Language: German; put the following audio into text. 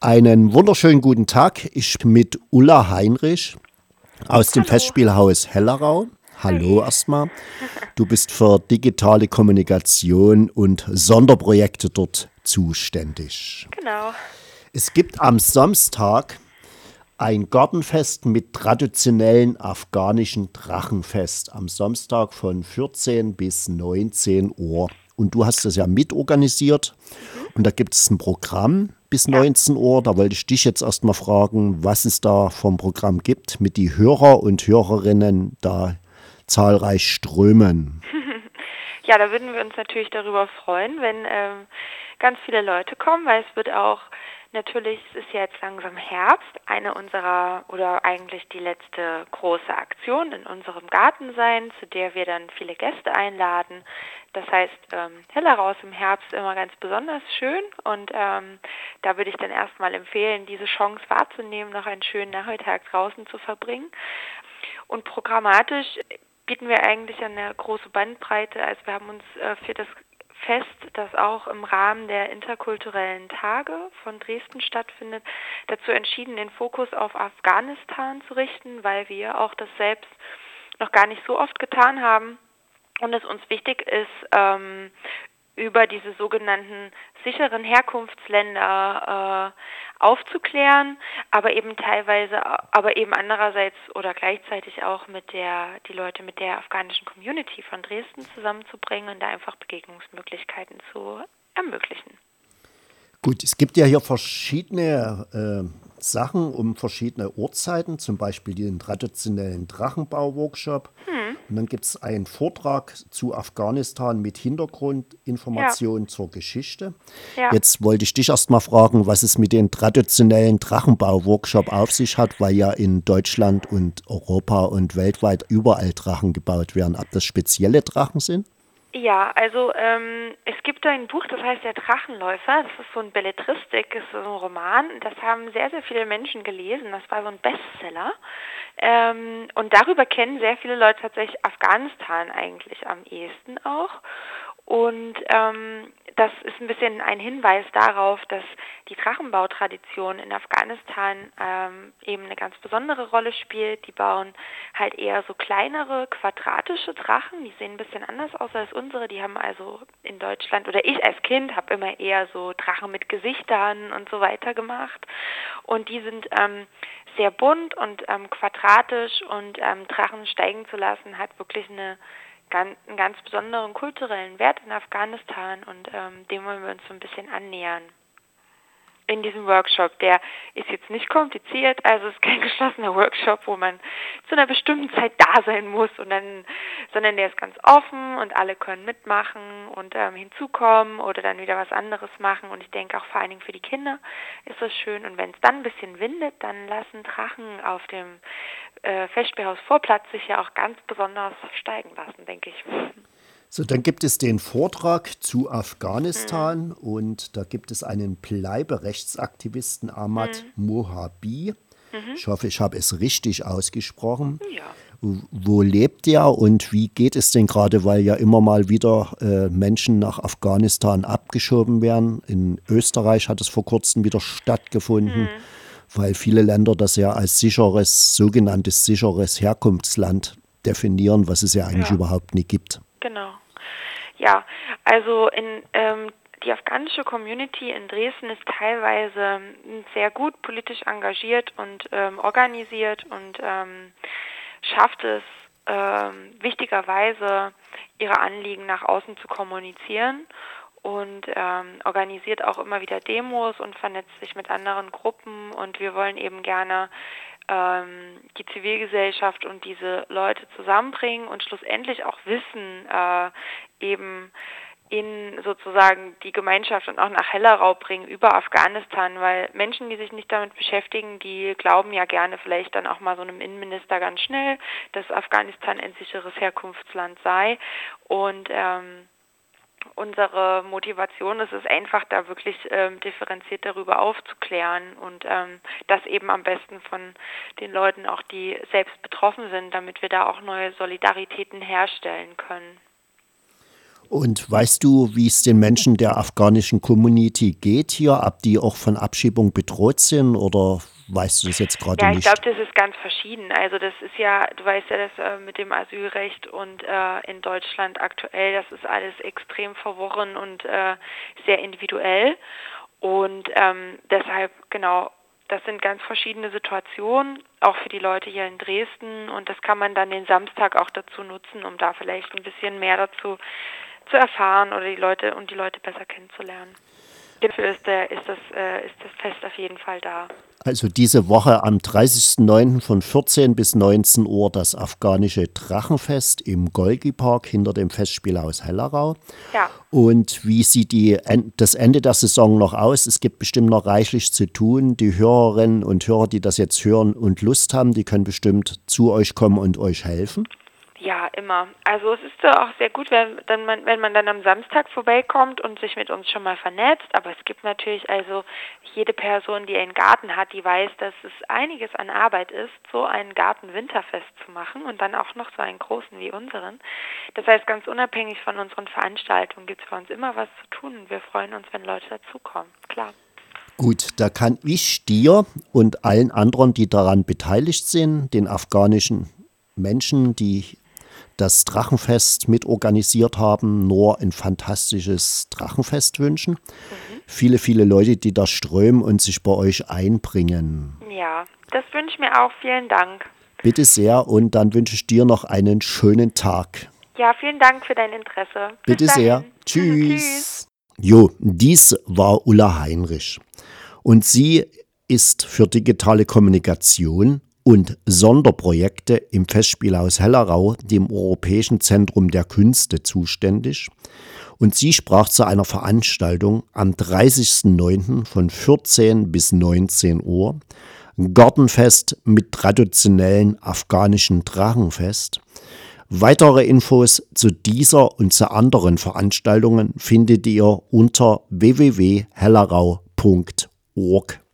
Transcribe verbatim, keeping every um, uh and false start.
Einen wunderschönen guten Tag. Ich bin mit Ulla Heinrich aus dem Hallo. Festspielhaus Hellerau. Hallo Hi. erstmal. Du bist für digitale Kommunikation und Sonderprojekte dort zuständig. Genau. Es gibt am Samstag ein Gartenfest mit traditionellen afghanischen Drachenfest. Am Samstag von vierzehn bis neunzehn Uhr. Und du hast das ja mitorganisiert. Mhm. Und da gibt es ein Programm bis Ja. neunzehn Uhr. Da wollte ich dich jetzt erstmal fragen, was es da vom Programm gibt, mit die Hörer und Hörerinnen da zahlreich strömen. Ja, da würden wir uns natürlich darüber freuen, wenn ähm, ganz viele Leute kommen, weil es wird auch natürlich, es ist ja jetzt langsam Herbst, eine unserer oder eigentlich die letzte große Aktion in unserem Garten sein, zu der wir dann viele Gäste einladen. Das heißt, ähm, Hellerau ist im Herbst immer ganz besonders schön und ähm, da würde ich dann erstmal empfehlen, diese Chance wahrzunehmen, noch einen schönen Nachmittag draußen zu verbringen. Und programmatisch bieten wir eigentlich eine große Bandbreite. Also wir haben uns äh, für das Fest, das auch im Rahmen der interkulturellen Tage von Dresden stattfindet, dazu entschieden, den Fokus auf Afghanistan zu richten, weil wir auch das selbst noch gar nicht so oft getan haben und es uns wichtig ist, ähm, über diese sogenannten sicheren Herkunftsländer äh, aufzuklären, aber eben teilweise, aber eben andererseits oder gleichzeitig auch mit der, die Leute mit der afghanischen Community von Dresden zusammenzubringen und da einfach Begegnungsmöglichkeiten zu ermöglichen. Gut, es gibt ja hier verschiedene äh, Sachen um verschiedene Uhrzeiten, zum Beispiel den traditionellen Drachenbau-Workshop. Hm, Und dann gibt es einen Vortrag zu Afghanistan mit ja, Hintergrundinformationen zur Geschichte. ja. Jetzt wollte ich dich erst mal fragen, was es mit dem traditionellen Drachenbau-Workshop auf sich hat, weil ja in Deutschland und Europa und weltweit überall Drachen gebaut werden. Ob das spezielle Drachen sind? Ja, also ähm, es gibt ein Buch, das heißt Der Drachenläufer. Das ist so ein Belletristik, ist so ein Roman. Das haben sehr, sehr viele Menschen gelesen. Das war so ein Bestseller. Ähm, und darüber kennen sehr viele Leute tatsächlich Afghanistan eigentlich am ehesten auch. Und ähm, das ist ein bisschen ein Hinweis darauf, dass die Drachenbautradition in Afghanistan ähm, eben eine ganz besondere Rolle spielt. Die bauen halt eher so kleinere, quadratische Drachen. Die sehen ein bisschen anders aus als unsere. Die haben also in Deutschland, oder ich als Kind habe immer eher so Drachen mit Gesichtern und so weiter gemacht. Und die sind ähm, sehr bunt und ähm, quadratisch und ähm, Drachen steigen zu lassen, hat wirklich eine ganz, einen ganz besonderen kulturellen Wert in Afghanistan und ähm, dem wollen wir uns so ein bisschen annähern in diesem Workshop. Der ist jetzt nicht kompliziert, also es ist kein geschlossener Workshop, wo man zu einer bestimmten Zeit da sein muss, und dann, sondern der ist ganz offen und alle können mitmachen und ähm, hinzukommen oder dann wieder was anderes machen. Und ich denke auch vor allen Dingen für die Kinder ist das schön. Und wenn es dann ein bisschen windet, dann lassen Drachen auf dem äh, Festspielhaus Vorplatz sich ja auch ganz besonders steigen lassen, denke ich. So, dann gibt es den Vortrag zu Hm. Afghanistan und da gibt es einen Bleiberechtsaktivisten Ahmad Hm. Mohabi. Mhm. Ich hoffe, ich habe es richtig ausgesprochen. Ja. Wo lebt er und wie geht es denn gerade, weil ja immer mal wieder äh, Menschen nach Afghanistan abgeschoben werden. In Österreich hat es vor kurzem wieder stattgefunden, Hm. weil viele Länder das ja als sicheres, sogenanntes sicheres Herkunftsland definieren, was es ja eigentlich Ja, überhaupt nie gibt. genau. Ja, also in ähm, die afghanische Community in Dresden ist teilweise ähm, sehr gut politisch engagiert und ähm, organisiert und ähm, schafft es ähm, wichtigerweise, ihre Anliegen nach außen zu kommunizieren und ähm, organisiert auch immer wieder Demos und vernetzt sich mit anderen Gruppen. Und wir wollen eben gerne ähm, die Zivilgesellschaft und diese Leute zusammenbringen und schlussendlich auch Wissen äh, eben in sozusagen die Gemeinschaft und auch nach Hellerau bringen über Afghanistan, weil Menschen, die sich nicht damit beschäftigen, die glauben ja gerne vielleicht dann auch mal so einem Innenminister ganz schnell, dass Afghanistan ein sicheres Herkunftsland sei. Und ähm, unsere Motivation ist es einfach, da wirklich ähm, differenziert darüber aufzuklären und ähm, das eben am besten von den Leuten auch, die selbst betroffen sind, damit wir da auch neue Solidaritäten herstellen können. Und weißt du, wie es den Menschen der afghanischen Community geht hier, ob die auch von Abschiebung bedroht sind oder weißt du das jetzt gerade Ja, nicht? ich glaube, das ist ganz verschieden. Also das ist ja, du weißt ja, dass äh, mit dem Asylrecht und äh, in Deutschland aktuell, das ist alles extrem verworren und äh, sehr individuell. Und ähm, deshalb, genau, das sind ganz verschiedene Situationen, auch für die Leute hier in Dresden. Und das kann man dann den Samstag auch dazu nutzen, um da vielleicht ein bisschen mehr dazu zu erfahren oder die Leute und die Leute besser kennenzulernen. Dafür ist, der, ist, das, äh, ist das Fest auf jeden Fall da. Also diese Woche am dreißigsten neunten von vierzehn bis neunzehn Uhr das afghanische Drachenfest im Golgi-Park hinter dem Festspielhaus Hellerau. Ja. Und wie sieht die, das Ende der Saison noch aus? Es gibt bestimmt noch reichlich zu tun. Die Hörerinnen und Hörer, die das jetzt hören und Lust haben, die können bestimmt zu euch kommen und euch helfen. Ja, immer. Also es ist auch sehr gut, wenn, wenn, man, wenn man dann am Samstag vorbeikommt und sich mit uns schon mal vernetzt. Aber es gibt natürlich also jede Person, die einen Garten hat, die weiß, dass es einiges an Arbeit ist, so einen Garten-Winterfest zu machen und dann auch noch so einen großen wie unseren. Das heißt, ganz unabhängig von unseren Veranstaltungen gibt es für uns immer was zu tun und wir freuen uns, wenn Leute dazukommen. Klar. Gut, da kann ich dir und allen anderen, die daran beteiligt sind, den afghanischen Menschen, die das Drachenfest mitorganisiert haben, nur ein fantastisches Drachenfest wünschen. Mhm. Viele, viele Leute, die da strömen und sich bei euch einbringen. Ja, das wünsche ich mir auch. Vielen Dank. Bitte sehr und dann wünsche ich dir noch einen schönen Tag. Ja, vielen Dank für dein Interesse. Bitte Bis sehr. dahin. Tschüss. Tschüss. Jo, dies war Ulla Heinrich. Und sie ist für digitale Kommunikation und Sonderprojekte im Festspielhaus Hellerau, dem Europäischen Zentrum der Künste, zuständig. Und sie sprach zu einer Veranstaltung am dreißigsten neunten von vierzehn bis neunzehn Uhr, Gartenfest mit traditionellen afghanischen Drachenfest. Weitere Infos zu dieser und zu anderen Veranstaltungen findet ihr unter w w w punkt hellerau punkt org.